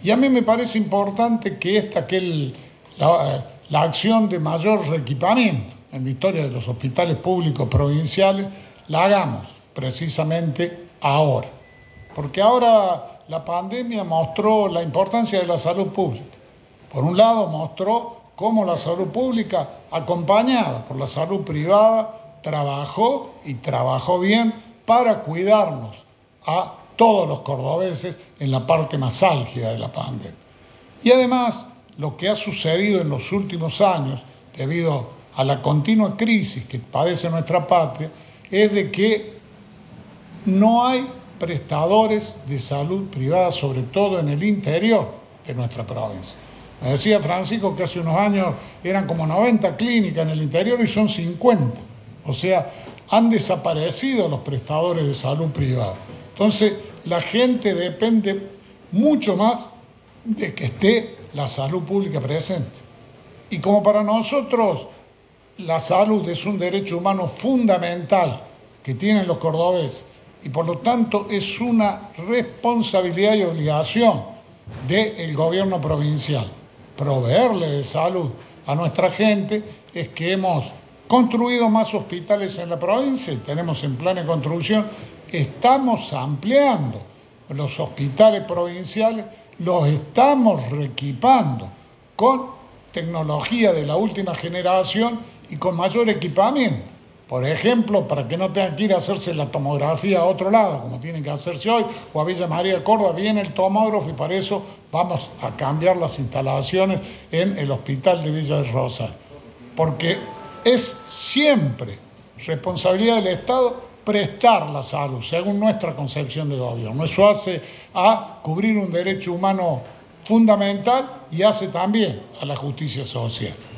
Y a mí me parece importante que la acción de mayor reequipamiento en la historia de los hospitales públicos provinciales la hagamos precisamente ahora. Porque ahora la pandemia mostró la importancia de la salud pública. Por un lado, mostró cómo la salud pública, acompañada por la salud privada, trabajó bien para cuidarnos a todos los cordobeses en la parte más álgida de la pandemia. Y además, lo que ha sucedido en los últimos años, debido a la continua crisis que padece nuestra patria, es de que no hay prestadores de salud privada, sobre todo en el interior de nuestra provincia. Me decía Francisco que hace unos años eran como 90 clínicas en el interior y son 50. O sea, han desaparecido los prestadores de salud privada. Entonces, la gente depende mucho más de que esté la salud pública presente. Y como para nosotros la salud es un derecho humano fundamental que tienen los cordobeses, y por lo tanto es una responsabilidad y obligación del gobierno provincial proveerle de salud a nuestra gente, es que hemos construido más hospitales en la provincia y tenemos en plan de construcción. Estamos ampliando los hospitales provinciales, los estamos reequipando con tecnología de la última generación y con mayor equipamiento. Por ejemplo, para que no tengan que ir a hacerse la tomografía a otro lado, como tienen que hacerse hoy, o a Villa María de Córdoba, viene el tomógrafo y para eso vamos a cambiar las instalaciones en el hospital de Villa del Rosario. Porque es siempre responsabilidad del Estado prestar la salud, según nuestra concepción de gobierno. Eso hace a cubrir un derecho humano fundamental y hace también a la justicia social.